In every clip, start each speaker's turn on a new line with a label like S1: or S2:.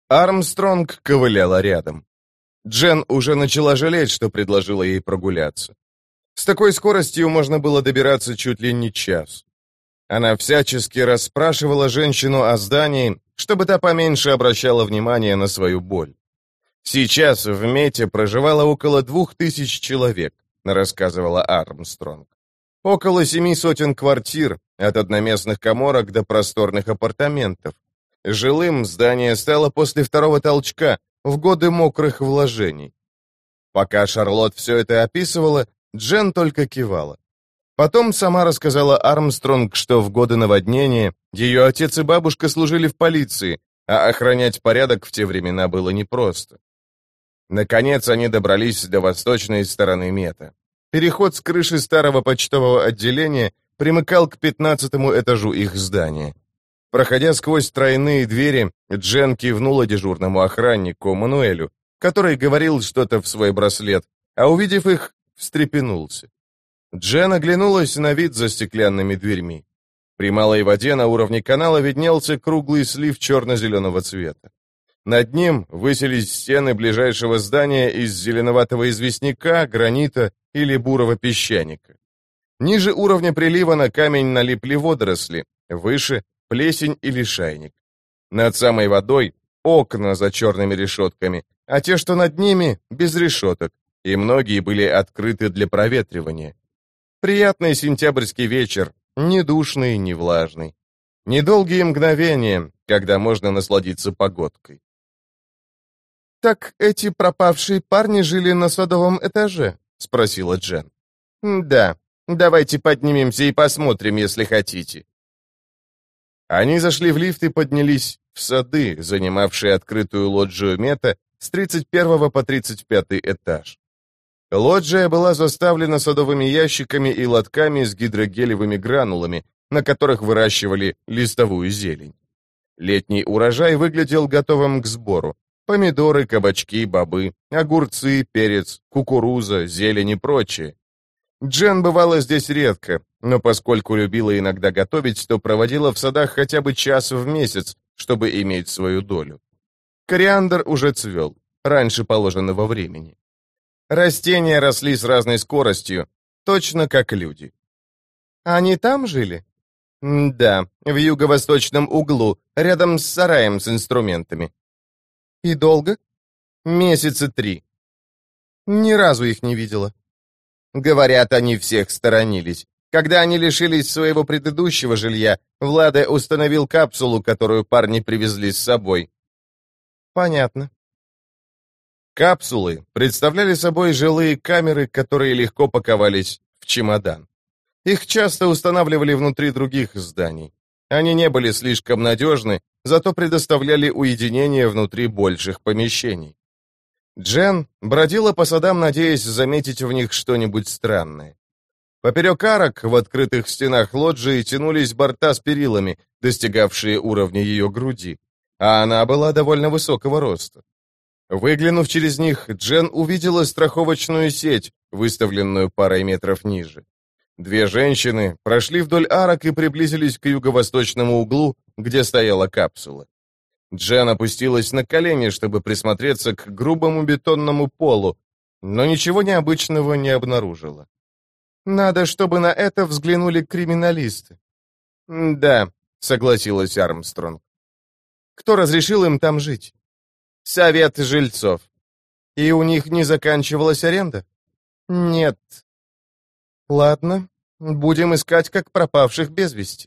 S1: Армстронг ковыляла рядом. Джен уже начала жалеть, что предложила ей прогуляться. С такой скоростью можно было добираться чуть ли не час. Она всячески расспрашивала женщину о здании, чтобы та поменьше обращала внимание на свою боль. Сейчас в Мете проживало около 2000 человек, рассказывала Армстронг. Около 700 квартир, от одноместных каморок до просторных апартаментов. Жилым здание стало после второго толчка, в годы мокрых вложений. Пока Шарлотт все это описывала, Джен только кивала. Потом сама рассказала Армстронг, что в годы наводнения ее отец и бабушка служили в полиции, а охранять порядок в те времена было непросто. Наконец они добрались до восточной стороны Мета. Переход с крыши старого почтового отделения примыкал к 15-му этажу их здания. Проходя сквозь тройные двери, Джен кивнула дежурному охраннику Мануэлю, который говорил что-то в свой браслет, а увидев их, встрепенулся. Джен оглянулась на вид за стеклянными дверьми. При малой воде на уровне канала виднелся круглый слив черно-зеленого цвета. Над ним высились стены ближайшего здания из зеленоватого известняка, гранита или бурого песчаника. Ниже уровня прилива на камень налипли водоросли, выше — плесень и лишайник. Над самой водой — окна за черными решетками, а те, что над ними, без решеток, и многие были открыты для проветривания. Приятный сентябрьский вечер, ни душный, ни влажный. Недолгие мгновения, когда можно насладиться погодкой. «Так эти пропавшие парни жили на садовом этаже?» — спросила Джен. «Да, давайте поднимемся и посмотрим, если хотите». Они зашли в лифт и поднялись в сады, занимавшие открытую лоджию Мета с 31 по 35 этаж. Лоджия была заставлена садовыми ящиками и лотками с гидрогелевыми гранулами, на которых выращивали листовую зелень. Летний урожай выглядел готовым к сбору. Помидоры, кабачки, бобы, огурцы, перец, кукуруза, зелень и прочее. Джен бывала здесь редко, но поскольку любила иногда готовить, то проводила в садах хотя бы час в месяц, чтобы иметь свою долю. Кориандр уже цвел, раньше положенного времени. Растения росли с разной скоростью, точно как люди. «Они там жили?» «Да, в юго-восточном углу, рядом с сараем с инструментами». «И долго?» «Месяца 3». «Ни разу их не видела». Говорят, они всех сторонились. Когда они лишились своего предыдущего жилья, Владе установил капсулу, которую парни привезли с собой. Понятно. Капсулы представляли собой жилые камеры, которые легко паковались в чемодан. Их часто устанавливали внутри других зданий. Они не были слишком надежны, зато предоставляли уединение внутри больших помещений. Джен бродила по садам, надеясь заметить в них что-нибудь странное. Поперек арок в открытых стенах лоджии тянулись борта с перилами, достигавшие уровня ее груди, а она была довольно высокого роста. Выглянув через них, Джен увидела страховочную сеть, выставленную парой метров ниже. Две женщины прошли вдоль арок и приблизились к юго-восточному углу, где стояла капсула. Джен опустилась на колени, чтобы присмотреться к грубому бетонному полу, но ничего необычного не обнаружила. «Надо, чтобы на это взглянули криминалисты». «Да», — согласилась Армстронг. «Кто разрешил им там жить?» «Совет жильцов». «И у них не заканчивалась аренда?» «Нет». «Ладно, будем искать как пропавших без вести».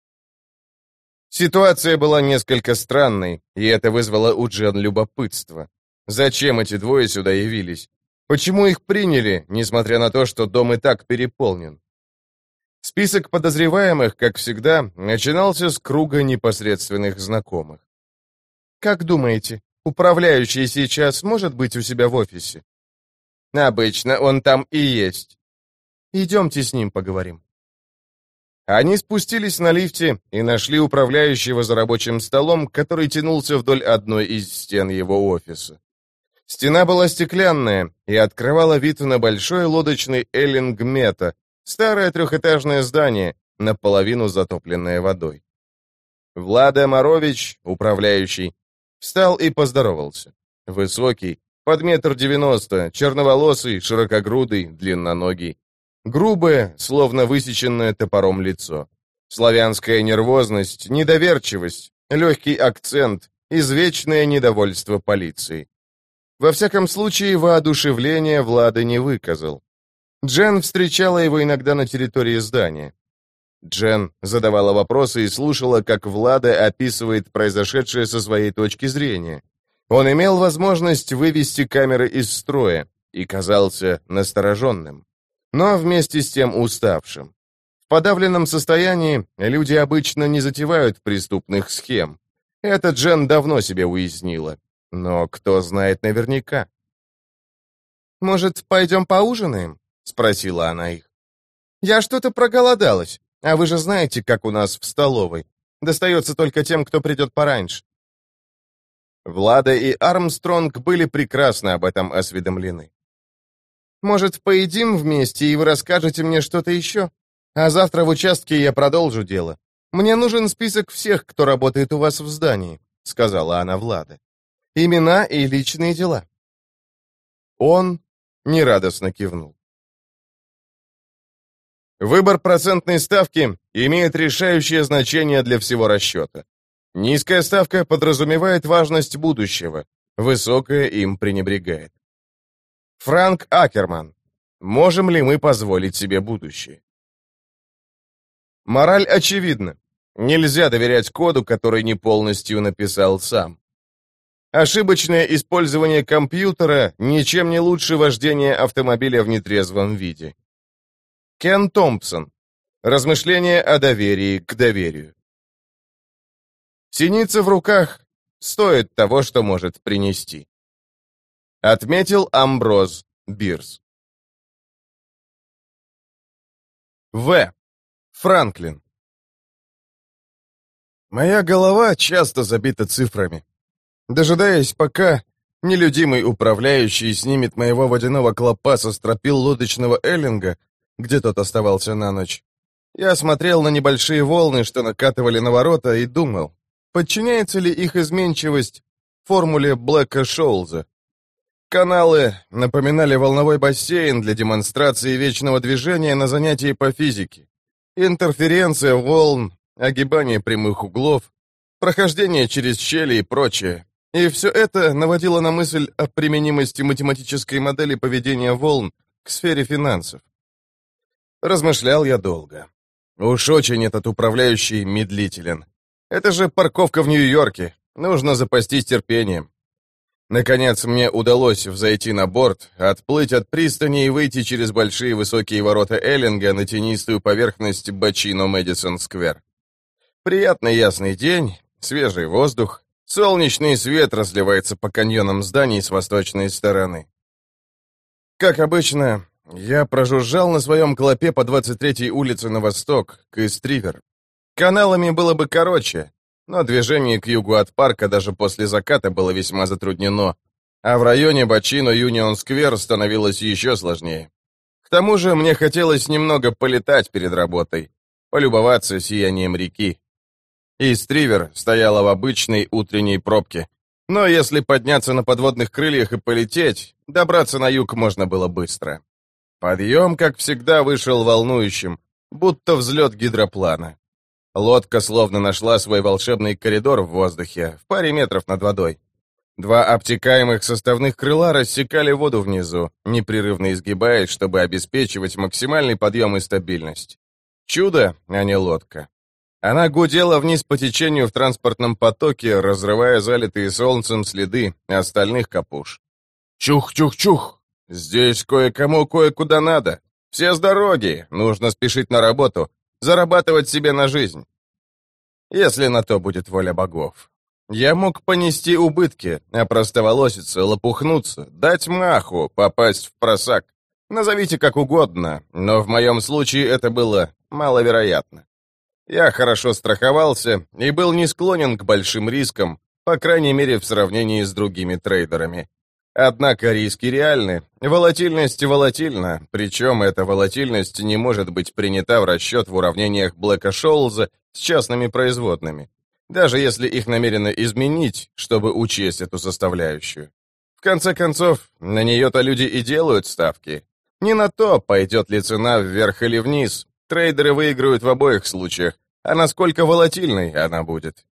S1: Ситуация была несколько странной, и это вызвало у Джен любопытство. Зачем эти двое сюда явились? Почему их приняли, несмотря на то, что дом и так переполнен? Список подозреваемых, как всегда, начинался с круга непосредственных знакомых. «Как думаете, управляющий сейчас может быть у себя в офисе?» «Обычно он там и есть». «Идемте с ним поговорим». Они спустились на лифте и нашли управляющего за рабочим столом, который тянулся вдоль одной из стен его офиса. Стена была стеклянная и открывала вид на большой лодочный эллинг Мета, старое трехэтажное здание, наполовину затопленное водой. Влада Морович, управляющий, Встал и поздоровался. Высокий, под 1,90 м, черноволосый, широкогрудый, длинноногий. Грубое, словно высеченное топором лицо. Славянская нервозность, недоверчивость, легкий акцент, извечное недовольство полицией. Во всяком случае, воодушевления Влада не выказал. Джен встречала его иногда на территории здания. Джен задавала вопросы и слушала, как Влада описывает произошедшее со своей точки зрения. Он имел возможность вывести камеры из строя и казался настороженным, но вместе с тем уставшим. В подавленном состоянии люди обычно не затевают преступных схем. Это Джен давно себе уяснила. Но кто знает наверняка? «Может, пойдем поужинаем?» — спросила она их. «Я что-то проголодалась, а вы же знаете, как у нас в столовой. Достается только тем, кто придет пораньше». Влада и Армстронг были прекрасно об этом осведомлены. «Может, поедим вместе, и вы расскажете мне что-то еще? А завтра в участке я продолжу дело. Мне нужен список всех, кто работает у вас в здании», — сказала она Влада. «Имена и личные дела». Он нерадостно кивнул. Выбор процентной ставки имеет решающее значение для всего расчета. Низкая ставка подразумевает важность будущего, высокая им пренебрегает. Франк Акерман. Можем ли мы позволить себе будущее? Мораль очевидна. Нельзя доверять коду, который не полностью написал сам. Ошибочное использование компьютера ничем не лучше вождения автомобиля в нетрезвом виде. Кен Томпсон. Размышления о доверии к доверию. Синица в руках стоит того, что может принести. Отметил Амброз Бирс. В. Франклин. Моя голова часто забита цифрами. Дожидаясь, пока нелюдимый управляющий снимет моего водяного клопа со стропил лодочного эллинга, где тот оставался на ночь, я смотрел на небольшие волны, что накатывали на ворота, и думал, подчиняется ли их изменчивость формуле Блэка-Шоулза. Каналы напоминали волновой бассейн для демонстрации вечного движения на занятии по физике. Интерференция волн, огибание прямых углов, прохождение через щели и прочее. И все это наводило на мысль о применимости математической модели поведения волн к сфере финансов. Размышлял я долго. Уж очень этот управляющий медлителен. Это же парковка в Нью-Йорке. Нужно запастись терпением. Наконец, мне удалось взойти на борт, отплыть от пристани и выйти через большие высокие ворота Эллинга на тенистую поверхность Бачино-Мэдисон-сквер. Приятный ясный день, свежий воздух, солнечный свет разливается по каньонам зданий с восточной стороны. Как обычно, я прожужжал на своем клопе по 23-й улице на восток, к Ист-Ривер. Каналами было бы короче, но движение к югу от парка даже после заката было весьма затруднено, а в районе Бачино-Юнион-сквер становилось еще сложнее. К тому же мне хотелось немного полетать перед работой, полюбоваться сиянием реки. Ист-Ривер стояла в обычной утренней пробке, но если подняться на подводных крыльях и полететь, добраться на юг можно было быстро. Подъем, как всегда, вышел волнующим, будто взлет гидроплана. Лодка словно нашла свой волшебный коридор в воздухе, в паре метров над водой. Два обтекаемых составных крыла рассекали воду внизу, непрерывно изгибаясь, чтобы обеспечивать максимальный подъем и стабильность. Чудо, а не лодка. Она гудела вниз по течению в транспортном потоке, разрывая залитые солнцем следы остальных капуш. Чух-чух-чух! Здесь кое-кому кое-куда надо. Все с дороги, нужно спешить на работу, зарабатывать себе на жизнь. Если на то будет воля богов. Я мог понести убытки, опростоволоситься, лопухнуться, дать маху, попасть в просак. Назовите как угодно, но в моем случае это было маловероятно. Я хорошо страховался и был не склонен к большим рискам, по крайней мере в сравнении с другими трейдерами. Однако риски реальны, волатильность волатильна, причем эта волатильность не может быть принята в расчет в уравнениях Блэка-Шоулза с частными производными. даже если их намерены изменить, чтобы учесть эту составляющую. В конце концов, на нее-то люди и делают ставки. Не на то, пойдет ли цена вверх или вниз. Трейдеры выиграют в обоих случаях, а насколько волатильной она будет.